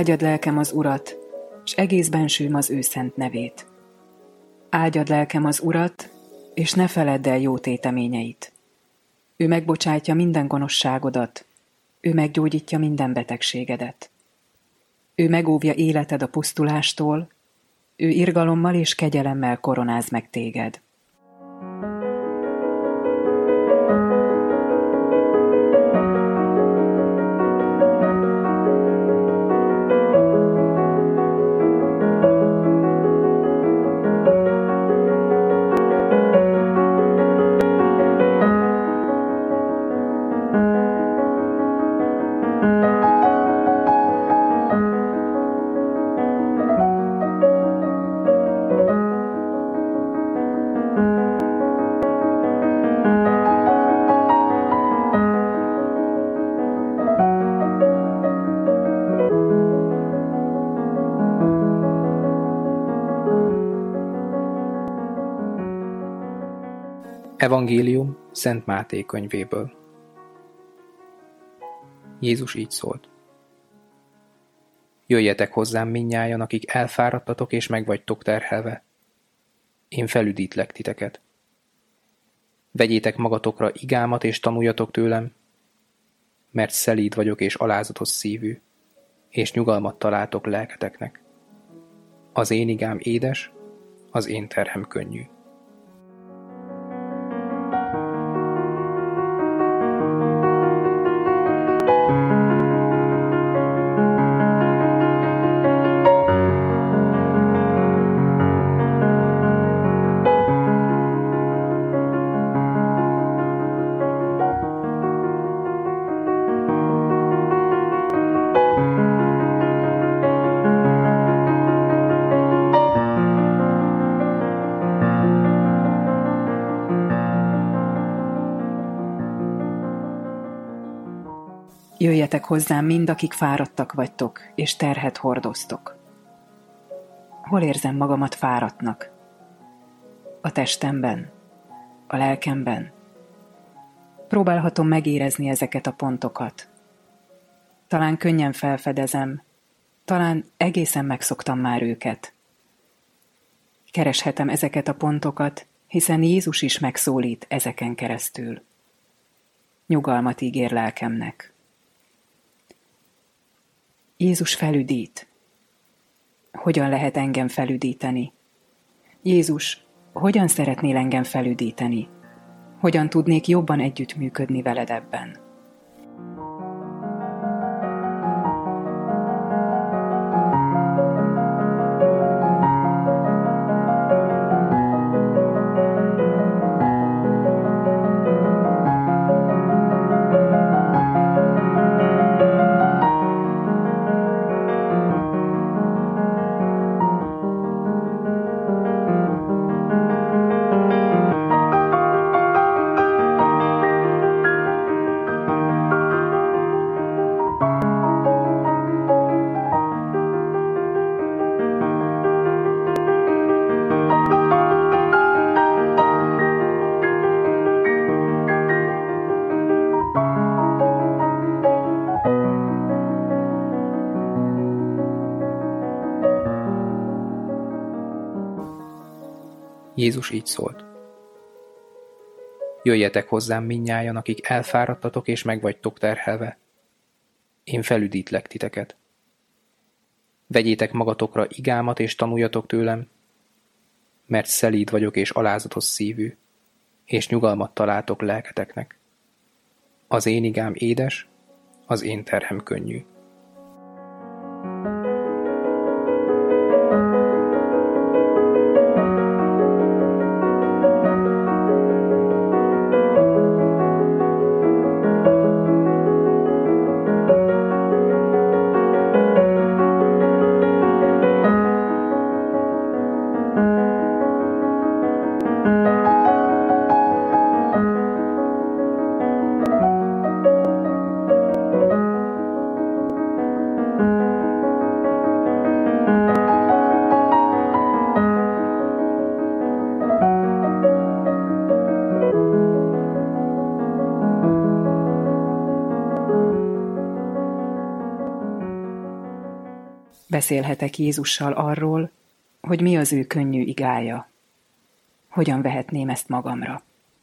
Áldjad lelkem az Urat, s egész bensőm az ő szent nevét. Áldjad lelkem az Urat, és ne feledd el jó téteményeit. Ő megbocsátja minden gonoszságodat, ő meggyógyítja minden betegségedet. Ő megóvja életed a pusztulástól, ő irgalommal és kegyelemmel koronáz meg téged. Evangélium Szent Máté könyvéből. Jézus így szólt. Jöjjetek hozzám mindnyájan, akik elfáradtatok és meg vagytok terhelve. Én felüdítlek titeket. Vegyétek magatokra igámat és tanuljatok tőlem, mert szelíd vagyok és alázatos szívű, és nyugalmat találtok lelketeknek. Az én igám édes, az én terhem könnyű. Jöjjetek hozzám mind, akik fáradtak vagytok, és terhet hordoztok. Hol érzem magamat fáradtnak? A testemben? A lelkemben? Próbálhatom megérezni ezeket a pontokat. Talán könnyen felfedezem, talán egészen megszoktam már őket. Kereshetem ezeket a pontokat, hiszen Jézus is megszólít ezeken keresztül. Nyugalmat ígér lelkemnek. Jézus felüdít. Hogyan lehet engem felüdíteni? Jézus, hogyan szeretnél engem felüdíteni? Hogyan tudnék jobban együttműködni veled ebben? Jézus így szólt. Jöjjetek hozzám mindnyájan, akik elfáradtatok és meg vagytok terhelve. Én felüdítlek titeket. Vegyétek magatokra igámat és tanuljatok tőlem, mert szelíd vagyok és alázatos szívű, és nyugalmat találtok lelketeknek. Az én igám édes, az én terhem könnyű. Beszélhetek Jézussal arról, hogy mi az ő könnyű igája. Hogyan vehetném ezt magamra?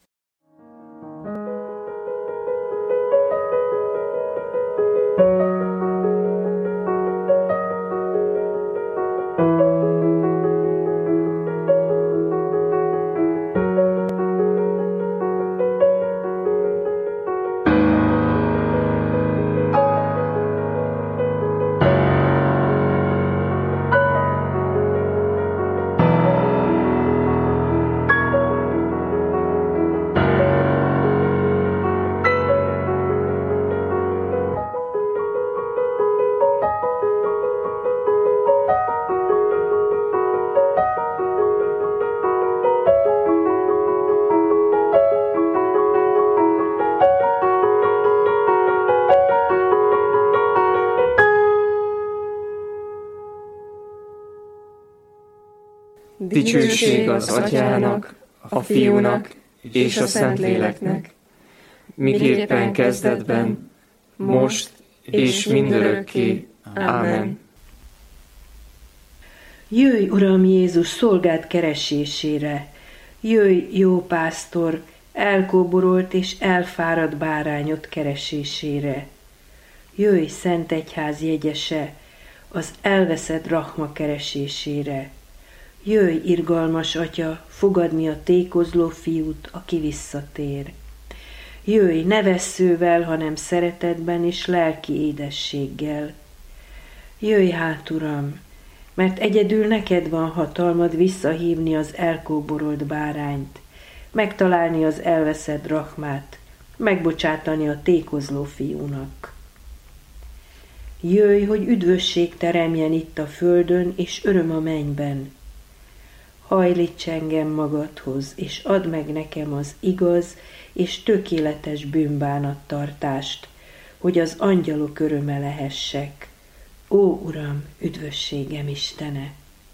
Dicsőség az Atyának, a Fiúnak és a Szentléleknek, miképpen kezdetben, most és mindörökké. Ámen. Jöjj, Uram Jézus, szolgád keresésére! Jöjj, jó pásztor, elkóborolt és elfáradt bárányod keresésére! Jöjj, Szent Egyház jegyese, az elveszett drachma keresésére! Jöjj, irgalmas Atya, fogadni a tékozló fiút, aki visszatér. Jöjj, ne vesszővel, hanem szeretetben és lelki édességgel. Jöjj hát, Uram, mert egyedül neked van hatalmad visszahívni az elkóborolt bárányt, megtalálni az elveszett drachmát, megbocsátani a tékozló fiúnak. Jöjj, hogy üdvösség teremjen itt a földön, és öröm a mennyben. Hajlíts engem magadhoz, és add meg nekem az igaz és tökéletes bűnbánattartást, hogy az angyalok öröme lehessek. Ó, Uram, üdvösségem Istene!